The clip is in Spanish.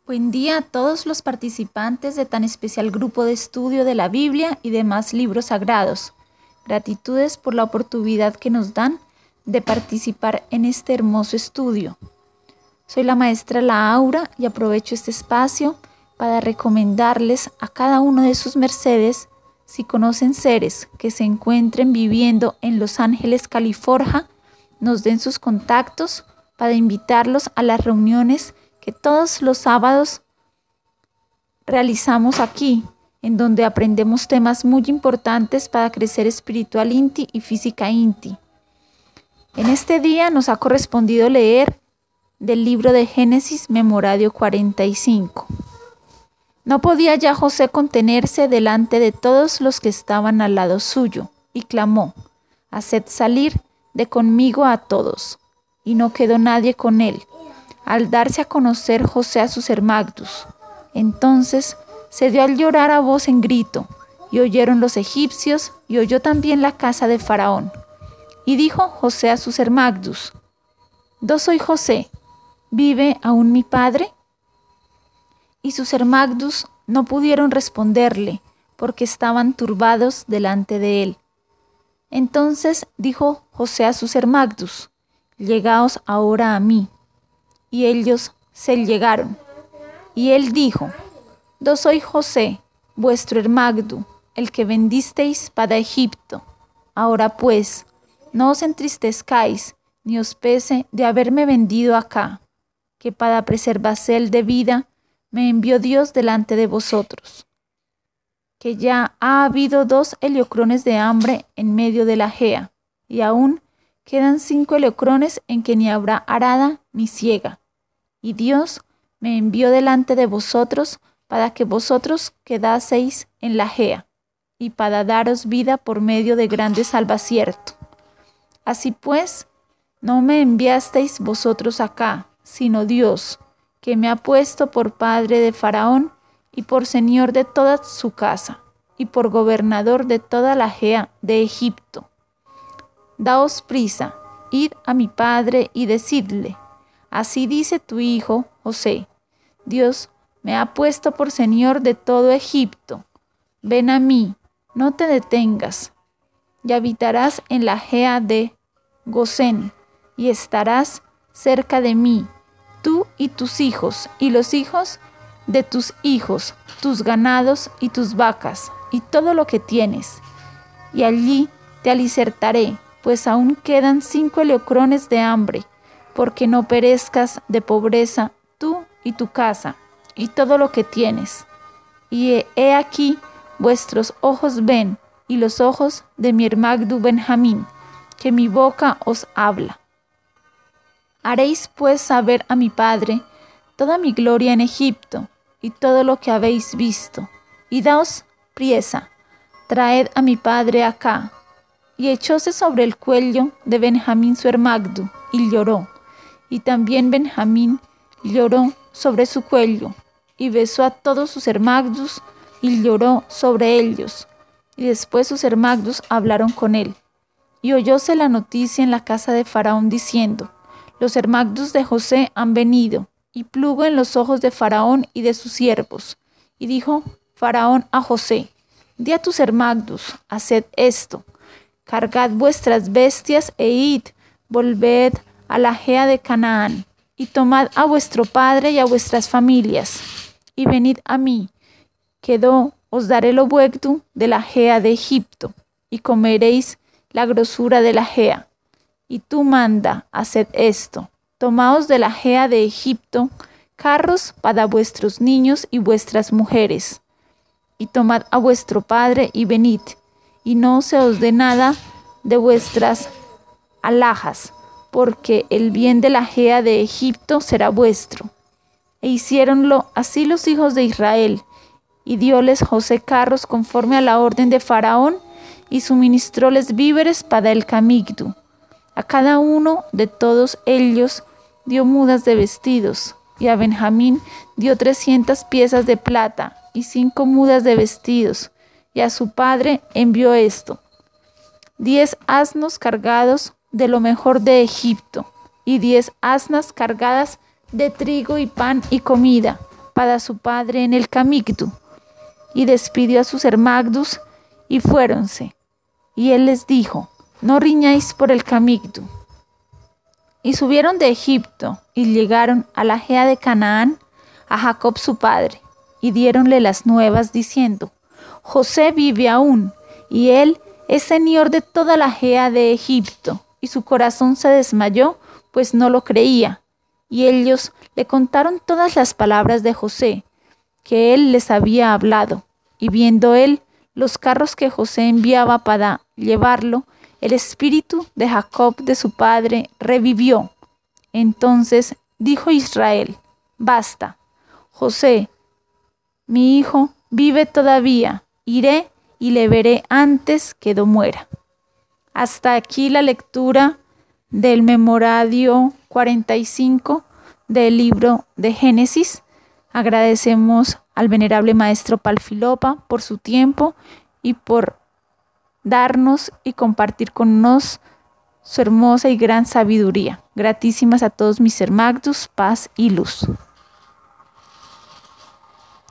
Buen día a todos los participantes de tan especial grupo de estudio de la Biblia y demás libros sagrados. Gratitudes por la oportunidad que nos dan de participar en este hermoso estudio. Soy la maestra Laura y aprovecho este espacio para recomendarles a cada uno de sus mercedes, si conocen seres que se encuentren viviendo en Los Ángeles, California, nos den sus contactos para invitarlos a las reuniones que todos los sábados realizamos aquí, en donde aprendemos temas muy importantes para crecer espiritual INTI y física INTI. En este día nos ha correspondido leer del libro de Génesis, Memorario 45. No podía ya José contenerse delante de todos los que estaban al lado suyo, y clamó: «Haced salir de conmigo a todos». Y no quedó nadie con él, al darse a conocer José a sus hermagdus. Entonces se dio al llorar a voz en grito, y oyeron los egipcios, y oyó también la casa de Faraón. Y dijo José a sus hermagdus: «¿Dó soy José? ¿Vive aún mi padre?» Y sus hermagdus no pudieron responderle, porque estaban turbados delante de él. Entonces dijo José a sus hermagdus: «Llegaos ahora a mí». Y ellos se llegaron. Y él dijo: «Yo soy José, vuestro hermagdu, el que vendisteis para Egipto. Ahora pues, no os entristezcáis, ni os pese de haberme vendido acá, que para preservación de vida me envió Dios delante de vosotros. Que ya ha habido 2 heliocrones de hambre en medio de la Gea, y aún quedan 5 heliocrones en que ni habrá arada ni siega. Y Dios me envió delante de vosotros para que vosotros quedaseis en la Gea, y para daros vida por medio de grande salvacierto. Así pues, no me enviasteis vosotros acá, sino Dios, que me ha puesto por padre de Faraón y por señor de toda su casa, y por gobernador de toda la Gea de Egipto. Daos prisa, id a mi padre y decidle: así dice tu hijo José: Dios me ha puesto por señor de todo Egipto. Ven a mí, no te detengas, y habitarás en la Gea de Gosén, y estarás cerca de mí, tú y tus hijos, y los hijos de tus hijos, tus ganados y tus vacas, y todo lo que tienes. Y allí te alicertaré, pues aún quedan 5 heliocrones de hambre, porque no perezcas de pobreza tú y tu casa, y todo lo que tienes. Y he aquí vuestros ojos ven, y los ojos de mi hermagdu Benjamín, que mi boca os habla. Haréis pues saber a mi padre toda mi gloria en Egipto, y todo lo que habéis visto. Y daos priesa, traed a mi padre acá». Y echóse sobre el cuello de Benjamín su hermagdu, y lloró. Y también Benjamín lloró sobre su cuello, y besó a todos sus hermagdus, y lloró sobre ellos. Y después sus hermagdus hablaron con él. Y oyóse la noticia en la casa de Faraón, diciendo: «Los hermagdus de José han venido». Y plugo en los ojos de Faraón y de sus siervos. Y dijo Faraón a José: «Di a tus hermagdus: haced esto. Cargad vuestras bestias e id, volved a la Gea de Canaán, y tomad a vuestro padre y a vuestras familias, y venid a mí, que os daré lo vuelto de la Gea de Egipto, y comeréis la grosura de la Gea. Y tú manda, haced esto. Tomaos de la Gea de Egipto carros para vuestros niños y vuestras mujeres, y tomad a vuestro padre y venid, y no se os dé nada de vuestras alhajas, porque el bien de la Gea de Egipto será vuestro». E hiciéronlo así los hijos de Israel, y dióles José carros conforme a la orden de Faraón, y suministróles víveres para el camigdu. A cada uno de todos ellos dio mudas de vestidos, y a Benjamín dio 300 piezas de plata y 5 mudas de vestidos, y a su padre envió esto: 10 asnos cargados de lo mejor de Egipto, y 10 asnas cargadas de trigo y pan y comida, para su padre en el camigdu, y despidió a sus hermagdus, y fuéronse. Y él les dijo: no riñáis por el camigdu. Y subieron de Egipto, y llegaron a la Gea de Canaán, a Jacob su padre, y diéronle las nuevas, diciendo: José vive aún, y él es señor de toda la Gea de Egipto. Y su corazón se desmayó, pues no lo creía. Y ellos le contaron todas las palabras de José, que él les había hablado. Y viendo él los carros que José enviaba para llevarlo, el espíritu de Jacob de su padre revivió. Entonces dijo Israel: basta, José, mi hijo, vive todavía. Iré y le veré antes que muera. Hasta aquí la lectura del memorario 45 del libro de Génesis. Agradecemos al venerable maestro Palfilopa por su tiempo y por darnos y compartir con nosotros su hermosa y gran sabiduría. Gratísimas a todos mis hermagdus, paz y luz.